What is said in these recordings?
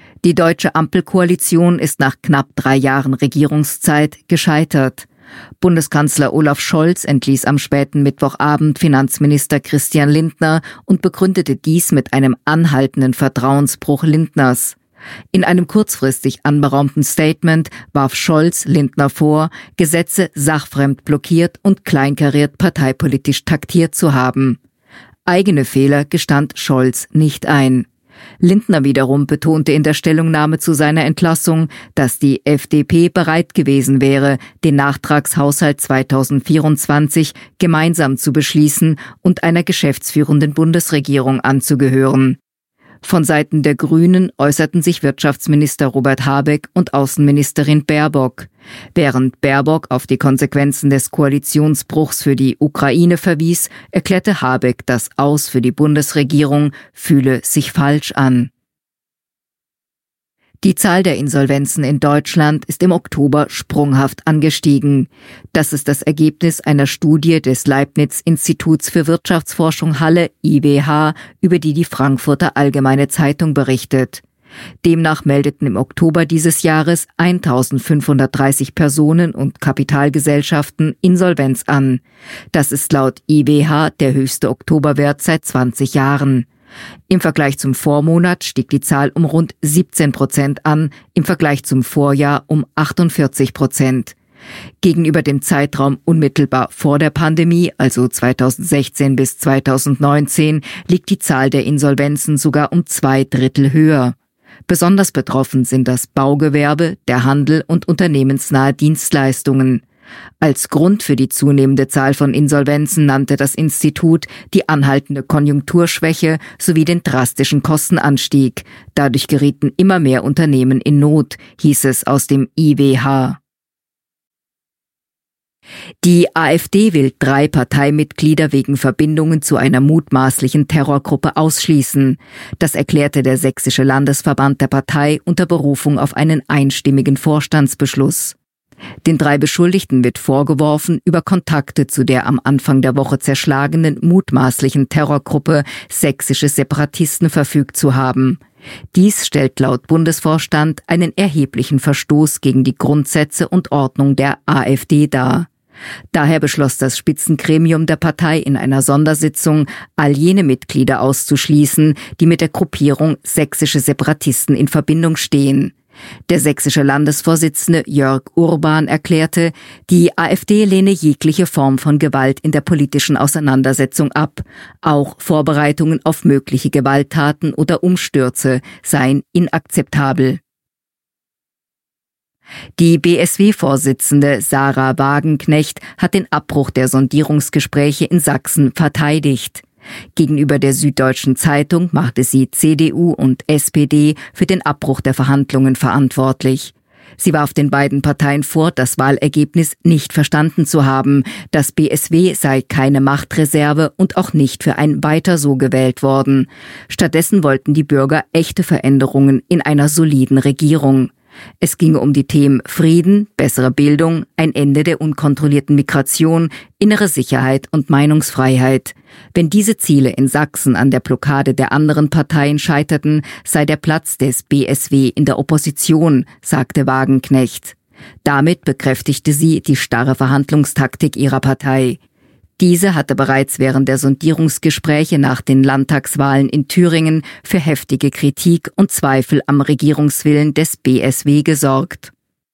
Die deutsche Ampelkoalition ist nach knapp 3 Jahren Regierungszeit gescheitert. Bundeskanzler Olaf Scholz entließ am späten Mittwochabend Finanzminister Christian Lindner und begründete dies mit einem anhaltenden Vertrauensbruch Lindners. In einem kurzfristig anberaumten Statement warf Scholz Lindner vor, Gesetze sachfremd blockiert und kleinkariert parteipolitisch taktiert zu haben. Eigene Fehler gestand Scholz nicht ein. Lindner wiederum betonte in der Stellungnahme zu seiner Entlassung, dass die FDP bereit gewesen wäre, den Nachtragshaushalt 2024 gemeinsam zu beschließen und einer geschäftsführenden Bundesregierung anzugehören. Von Seiten der Grünen äußerten sich Wirtschaftsminister Robert Habeck und Außenministerin Baerbock. Während Baerbock auf die Konsequenzen des Koalitionsbruchs für die Ukraine verwies, erklärte Habeck, das Aus für die Bundesregierung fühle sich falsch an. Die Zahl der Insolvenzen in Deutschland ist im Oktober sprunghaft angestiegen. Das ist das Ergebnis einer Studie des Leibniz-Instituts für Wirtschaftsforschung Halle (IWH), über die Frankfurter Allgemeine Zeitung berichtet. Demnach meldeten im Oktober dieses Jahres 1.530 Personen und Kapitalgesellschaften Insolvenz an. Das ist laut IWH der höchste Oktoberwert seit 20 Jahren. Im Vergleich zum Vormonat stieg die Zahl um rund 17% an, im Vergleich zum Vorjahr um 48%. Gegenüber dem Zeitraum unmittelbar vor der Pandemie, also 2016 bis 2019, liegt die Zahl der Insolvenzen sogar um 2/3 höher. Besonders betroffen sind das Baugewerbe, der Handel und unternehmensnahe Dienstleistungen. Als Grund für die zunehmende Zahl von Insolvenzen nannte das Institut die anhaltende Konjunkturschwäche sowie den drastischen Kostenanstieg. Dadurch gerieten immer mehr Unternehmen in Not, hieß es aus dem IWH. Die AfD will 3 Parteimitglieder wegen Verbindungen zu einer mutmaßlichen Terrorgruppe ausschließen. Das erklärte der Sächsische Landesverband der Partei unter Berufung auf einen einstimmigen Vorstandsbeschluss. Den 3 Beschuldigten wird vorgeworfen, über Kontakte zu der am Anfang der Woche zerschlagenen mutmaßlichen Terrorgruppe Sächsische Separatisten verfügt zu haben. Dies stellt laut Bundesvorstand einen erheblichen Verstoß gegen die Grundsätze und Ordnung der AfD dar. Daher beschloss das Spitzengremium der Partei in einer Sondersitzung, all jene Mitglieder auszuschließen, die mit der Gruppierung Sächsische Separatisten in Verbindung stehen. Der sächsische Landesvorsitzende Jörg Urban erklärte, die AfD lehne jegliche Form von Gewalt in der politischen Auseinandersetzung ab. Auch Vorbereitungen auf mögliche Gewalttaten oder Umstürze seien inakzeptabel. Die BSW-Vorsitzende Sarah Wagenknecht hat den Abbruch der Sondierungsgespräche in Sachsen verteidigt. Gegenüber der Süddeutschen Zeitung machte sie CDU und SPD für den Abbruch der Verhandlungen verantwortlich. Sie warf den beiden Parteien vor, das Wahlergebnis nicht verstanden zu haben. Das BSW sei keine Machtreserve und auch nicht für ein Weiter so gewählt worden. Stattdessen wollten die Bürger echte Veränderungen in einer soliden Regierung. Es ginge um die Themen Frieden, bessere Bildung, ein Ende der unkontrollierten Migration, innere Sicherheit und Meinungsfreiheit. Wenn diese Ziele in Sachsen an der Blockade der anderen Parteien scheiterten, sei der Platz des BSW in der Opposition, sagte Wagenknecht. Damit bekräftigte sie die starre Verhandlungstaktik ihrer Partei. Diese hatte bereits während der Sondierungsgespräche nach den Landtagswahlen in Thüringen für heftige Kritik und Zweifel am Regierungswillen des BSW gesorgt.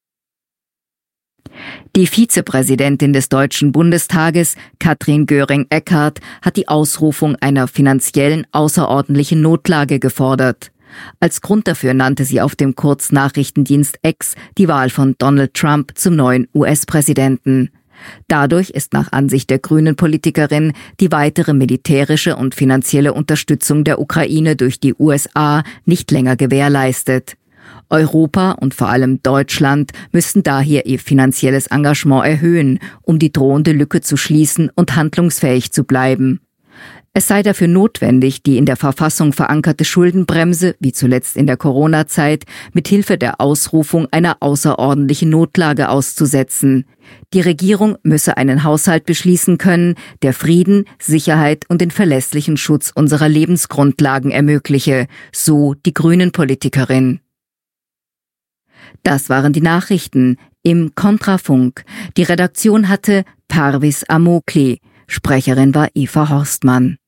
Die Vizepräsidentin des Deutschen Bundestages, Katrin Göring-Eckardt, hat die Ausrufung einer finanziellen außerordentlichen Notlage gefordert. Als Grund dafür nannte sie auf dem Kurznachrichtendienst X die Wahl von Donald Trump zum neuen US-Präsidenten. Dadurch ist nach Ansicht der Grünen-Politikerin die weitere militärische und finanzielle Unterstützung der Ukraine durch die USA nicht länger gewährleistet. Europa und vor allem Deutschland müssten daher ihr finanzielles Engagement erhöhen, um die drohende Lücke zu schließen und handlungsfähig zu bleiben. Es sei dafür notwendig, die in der Verfassung verankerte Schuldenbremse, wie zuletzt in der Corona-Zeit, mithilfe der Ausrufung einer außerordentlichen Notlage auszusetzen. Die Regierung müsse einen Haushalt beschließen können, der Frieden, Sicherheit und den verlässlichen Schutz unserer Lebensgrundlagen ermögliche, so die Grünen-Politikerin. Das waren die Nachrichten im Kontrafunk. Die Redaktion hatte Parvis Amokli. Sprecherin war Eva Horstmann.